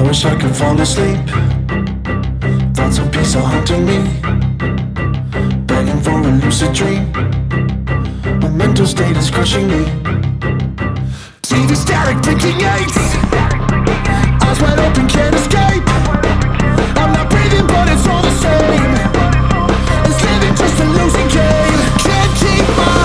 wish I could fall asleep. Thoughts of peace are haunting me, begging for a lucid dream. My mental state is crushing me. TV static, blinking eights, eyes wide open, can't escape. I'm not breathing, but it's all the same. It's living just a losing game. Can't keep my